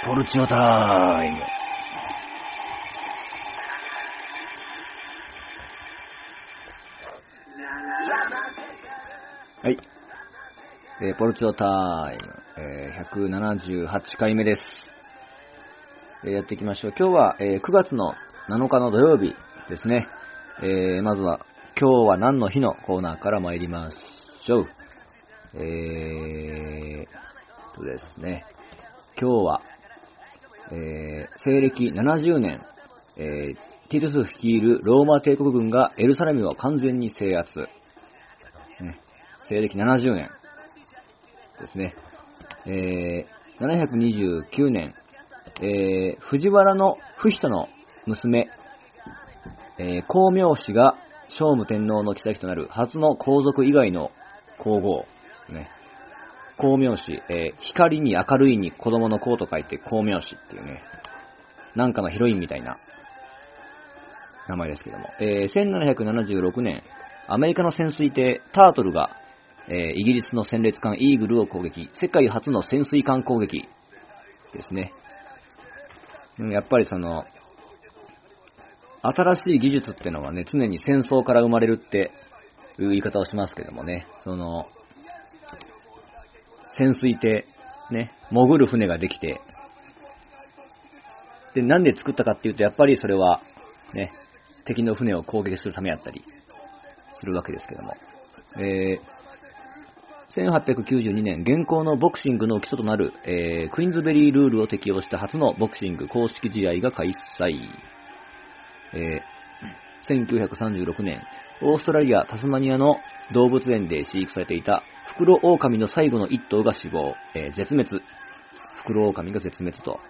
ポルチオタイム。はい。ポルチオタイム、178回目です。やっていきましょう。今日は、9月の7日の土曜日ですね。まずは、今日は何の日のコーナーから参りましょう。ですね。今日は、西暦70年、ティトゥス率いるローマ帝国軍がエルサレムを完全に制圧。ね、西暦70年ですね。729年、藤原の不比の娘、光明氏が聖武天皇の后となる初の皇族以外の皇后、ね、光明氏、光に明るいに子供の子と書いて光明氏っていうね、なんかのヒロインみたいな名前ですけども、1776年、アメリカの潜水艇タートルが、イギリスの戦列艦イーグルを攻撃、世界初の潜水艦攻撃ですね。やっぱりその、新しい技術ってのはね、常に戦争から生まれるっていう言い方をしますけどもね、その、潜水艇、ね、潜る船ができて、で、なんで作ったかっていうと、やっぱりそれは、ね、敵の船を攻撃するためやったりするわけですけども、1892年、現行のボクシングの基礎となる、クイーンズベリールールを適用した初のボクシング公式試合が開催。1936年、オーストラリア・タスマニアの動物園で飼育されていたフクロオオカミの最後の一頭が死亡、絶滅。フクロオオカミが絶滅と。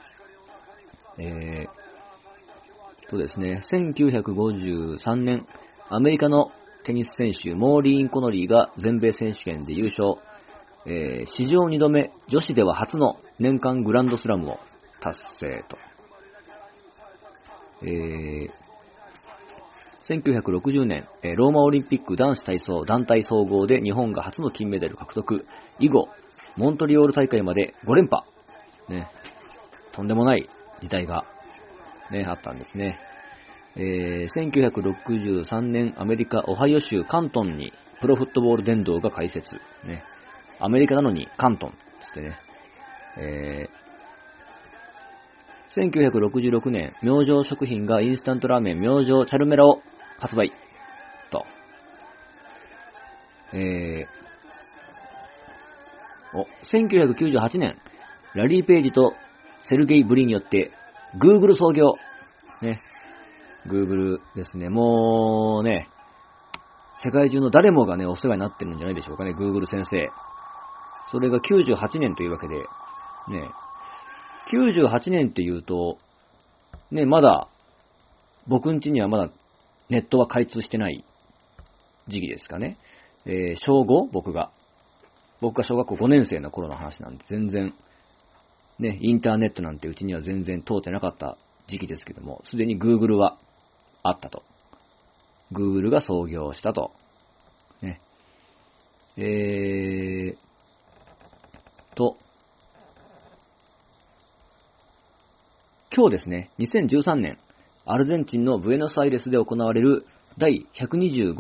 ですね、1953年、アメリカのテニス選手、モーリーン・コノリーが全米選手権で優勝。史上2度目、女子では初の年間グランドスラムを達成と。1960年、ローマオリンピック男子体操団体総合で日本が初の金メダル獲得。以後、モントリオール大会まで5連覇。ね、とんでもない時代が、ね、あったんですね。1963年、アメリカ・オハイオ州カントンにプロフットボール殿堂が開設。ね、アメリカなのにカントンつってね。1966年、明星食品がインスタントラーメン明星チャルメラを発売。と。1998年、ラリー・ペイジとセルゲイ・ブリによって、Google 創業。ね。Google ですね。もうね、世界中の誰もがね、お世話になってるんじゃないでしょうかね。Google 先生。それが98年というわけで、ね。98年って言うと、ね、まだ、僕ん家にはまだネットは開通してない時期ですかね。小 5? 僕が小学校5年生の頃の話なんで、全然、ね、インターネットなんてうちには全然通ってなかった時期ですけども、すでに Google はあったと。Google が創業したと。ね。今日ですね、2013年、アルゼンチンのブエノスアイレスで行われる第125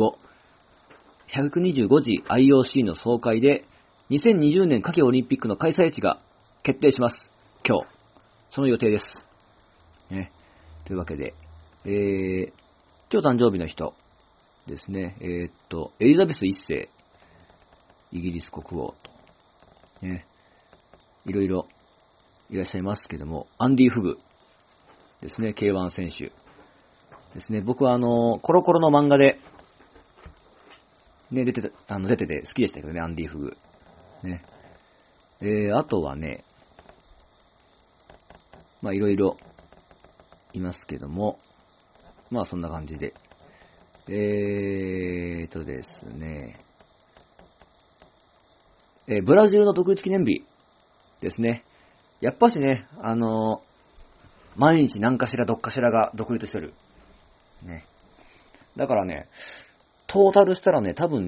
次 IOC の総会で、2020年夏季オリンピックの開催地が決定します。今日。その予定です。ね。というわけで、今日誕生日の人ですね。エリザベス一世、イギリス国王と、ね。いろいろいらっしゃいますけども、アンディ・フグですね。K1 選手ですね。僕はコロコロの漫画で、ね、出てて好きでしたけどね、アンディ・フグ。ね。あとはね、まあいろいろいますけども、まあそんな感じで。ですね、ブラジルの独立記念日ですね。やっぱしね、毎日何かしらどっかしらが独立してる。ね。だからね、トータルしたらね、多分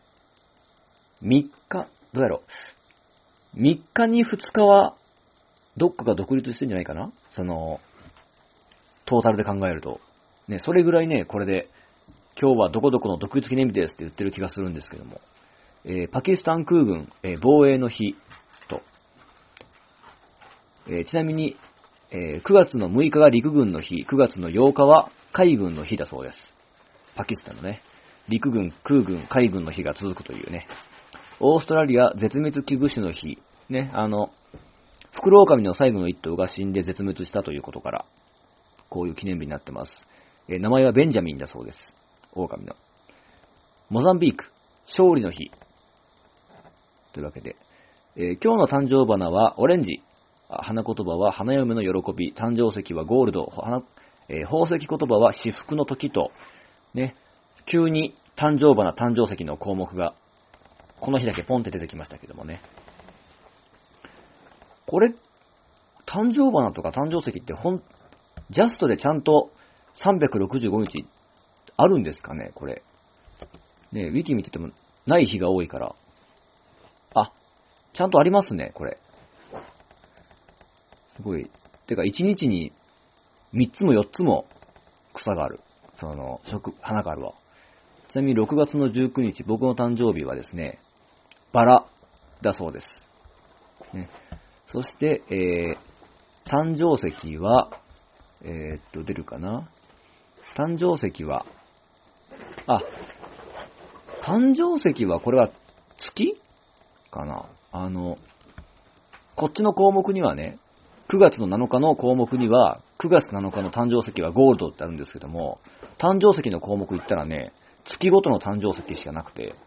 ね、3日、どうやろう。3日に2日はどっかが独立してるんじゃないかな、その、トータルで考えると。ね、それぐらいね、これで、今日はどこどこの独立記念日ですって言ってる気がするんですけども。パキスタン空軍、防衛の日と、ちなみに、9月の6日が陸軍の日、9月の8日は海軍の日だそうです。パキスタンのね、陸軍、空軍、海軍の日が続くというね。オーストラリア絶滅危惧種の日、ね、フクロオカミの最後の一頭が死んで絶滅したということから、こういう記念日になってます。名前はベンジャミンだそうです。オオカミの。モザンビーク、勝利の日。というわけで、今日の誕生花はオレンジ。花言葉は花嫁の喜び。誕生石はゴールド。宝石言葉は至福の時と、ね、急に誕生花、誕生石の項目が、この日だけポンって出てきましたけどもね。これ、誕生花とか誕生石ってジャストでちゃんと365日あるんですかね、これ。ね、ウィキ見ててもない日が多いから。あ、ちゃんとありますね、これ。すごい。てか、1日に3つも4つも草がある。花があるわ。ちなみに6月の19日、僕の誕生日はですね、バラだそうです。ね、そして、誕生石は、出るかな？誕生石は、誕生石はこれは月かな？こっちの項目にはね、9月の7日の項目には、9月7日の誕生石はゴールドってあるんですけども、誕生石の項目言ったらね、月ごとの誕生石しかなくて、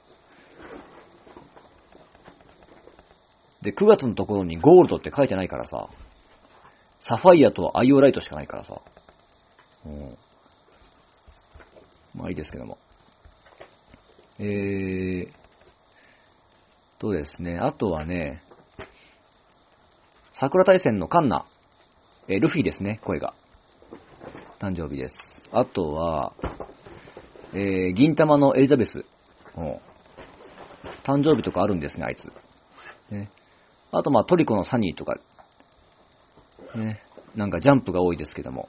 で、9月のところにゴールドって書いてないからさ、サファイアとアイオライトしかないからさ、まあいいですけども。ですね、あとはね、桜大戦のカンナ、ルフィですね、声が。誕生日です。あとは、銀玉のエリザベス。誕生日とかあるんですね、あいつ。ね、あと、まあ、トリコのサニーとか、ね、なんかジャンプが多いですけども。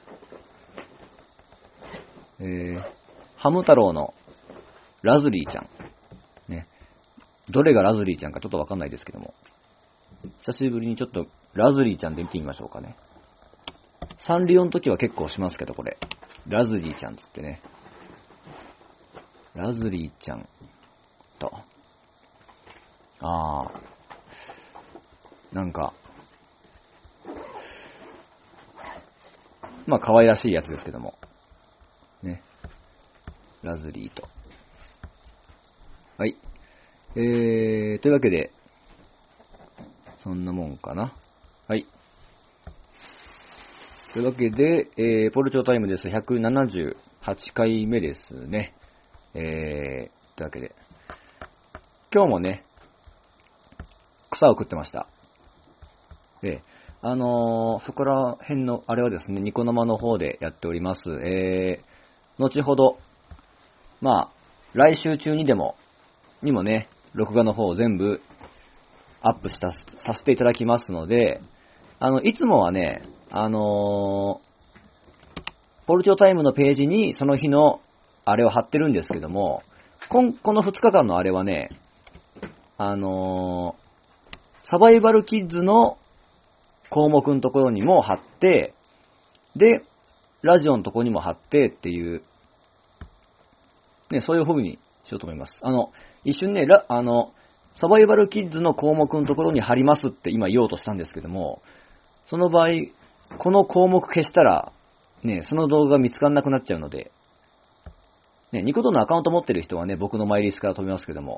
ハム太郎のラズリーちゃん。ね、どれがラズリーちゃんかちょっとわかんないですけども。久しぶりにちょっとラズリーちゃんで見てみましょうかね。サンリオの時は結構しますけど、これ。ラズリーちゃんつってね。ラズリーちゃんと。なんか、まあ可愛らしいやつですけども。ね。ラズリーと。はい。というわけで、そんなもんかな。はい。というわけで、ポルチョタイムです。178回目ですね。というわけで、今日もね、草を食ってました。で、そこら辺の、あれはですね、ニコ生の方でやっております。後ほど、まあ、来週中にもね、録画の方を全部アップさせていただきますので、いつもはね、ポルチョタイムのページにその日のあれを貼ってるんですけども、この2日間のあれはね、サバイバルキッズの項目のところにも貼って、で、ラジオのところにも貼ってっていう、ね、そういう風にしようと思います。一瞬ね、サバイバルキッズの項目のところに貼りますって今言おうとしたんですけども、その場合、この項目消したら、ね、その動画が見つからなくなっちゃうので、ね、ニコ動のアカウント持ってる人はね、僕のマイリスから飛びますけども、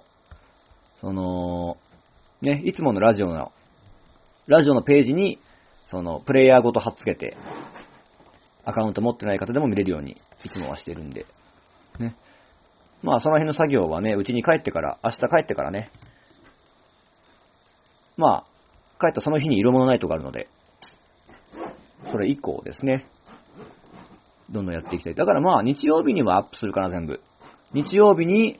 ね、いつものラジオのページに、プレイヤーごと貼っつけて、アカウント持ってない方でも見れるように、いつもはしてるんで、ね。まあ、その辺の作業はね、うちに帰ってから、明日帰ってからね、まあ、帰ったその日に色物ナイトがあるので、それ以降ですね、どんどんやっていきたい。だからまあ、日曜日にはアップするかな、全部。日曜日に、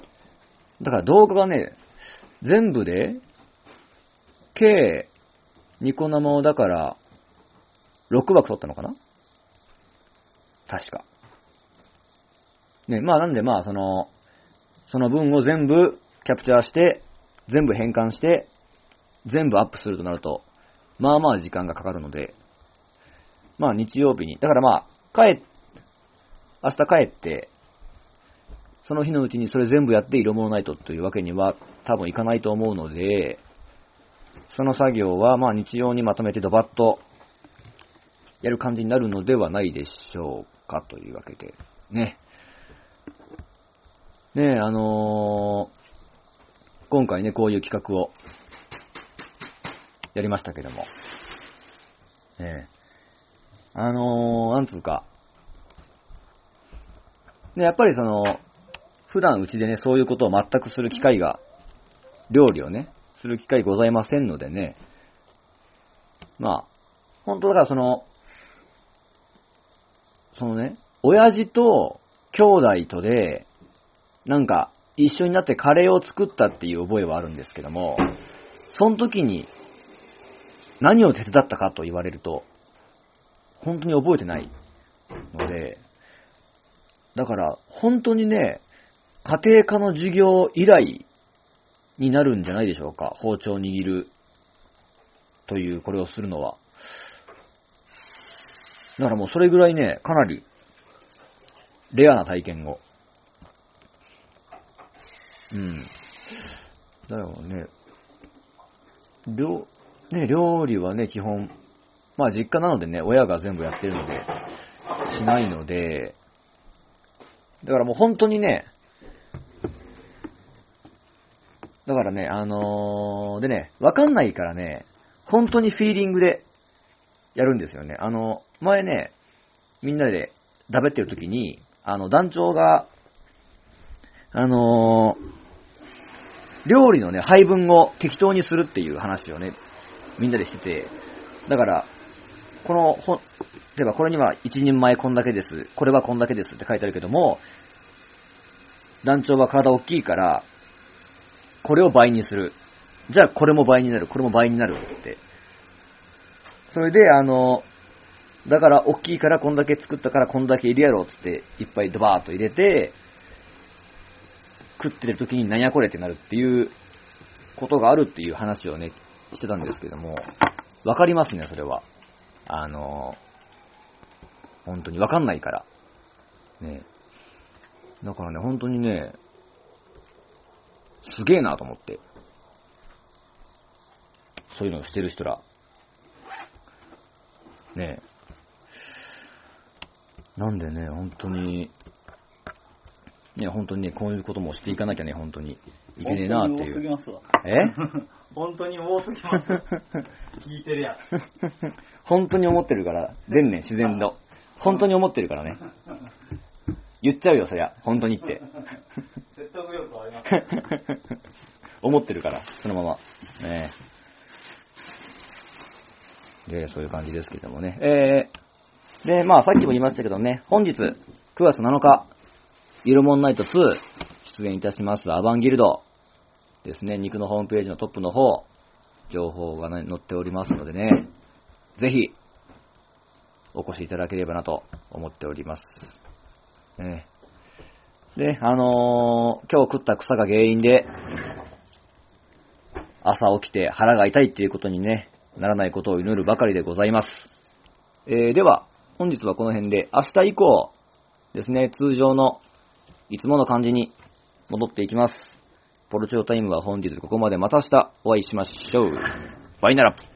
だから動画がね、全部で、計ニコ生をだから、6枠取ったのかな確か。ね、まあなんでまあその分を全部キャプチャーして、全部変換して、全部アップするとなると、まあまあ時間がかかるので、まあ日曜日に、だからまあ、明日帰って、その日のうちにそれ全部やって色物ナイトというわけには多分いかないと思うので、その作業はまあ日曜にまとめてドバッとやる感じになるのではないでしょうかというわけで、ね。ね、今回ね、こういう企画をやりましたけども、なんつうか、ね、やっぱり普段うちでね、そういうことを全くする機会が、料理をね、する機会ございませんのでね、まあ、本当だからね、親父と兄弟とで、なんか、一緒になってカレーを作ったっていう覚えはあるんですけども、その時に何を手伝ったかと言われると、本当に覚えてないので、だから本当にね、家庭科の授業以来になるんじゃないでしょうか。包丁を握るというこれをするのは。だからもうそれぐらいね、かなりレアな体験を。だよね。料理はね、基本、まあ実家なのでね、親が全部やってるので、しないので、だからもう本当にね、だからね、でね、わかんないからね、本当にフィーリングでやるんですよね。前ね、みんなで食べってる時に、団長が、料理のね、配分を適当にするっていう話をね、みんなでしてて、だから、例えばこれには一人前こんだけです、これはこんだけですって書いてあるけども、団長は体大きいから、これを倍にする。じゃあこれも倍になる、これも倍になるって。それで、だから大きいからこんだけ作ったからこんだけ入れやろうっていっぱいドバーっと入れて、食ってる時に何やこれってなるっていうことがあるっていう話をね、してたんですけども、わかりますね、それは。本当にわかんないから。ね。だからね、本当にね、すげえなと思って。そういうのをしてる人ら。ねえ。なんでね、本当にね、こういうこともしていかなきゃね、本当にいけねえなっていう。 本当に多すぎます。聞いてるやん。 本当に思ってるから、出んねん、自然の。本当に思ってるからね。言っちゃうよ、そりゃ。本当にって。 説得力あります。 思ってるから、そのまま。で、そういう感じですけどもね。で、まあ、さっきも言いましたけどね、本日、9月7日、イルモンナイト2、出演いたします、アバンギルドですね、肉のホームページのトップの方、情報が、ね、載っておりますのでね、ぜひ、お越しいただければなと思っております。で、今日食った草が原因で、朝起きて腹が痛いっていうことにね、ならないことを祈るばかりでございます。では、本日はこの辺で、明日以降ですね、通常のいつもの感じに戻っていきます。ポルチョタイムは本日ここまで。また明日お会いしましょう。バイナラ。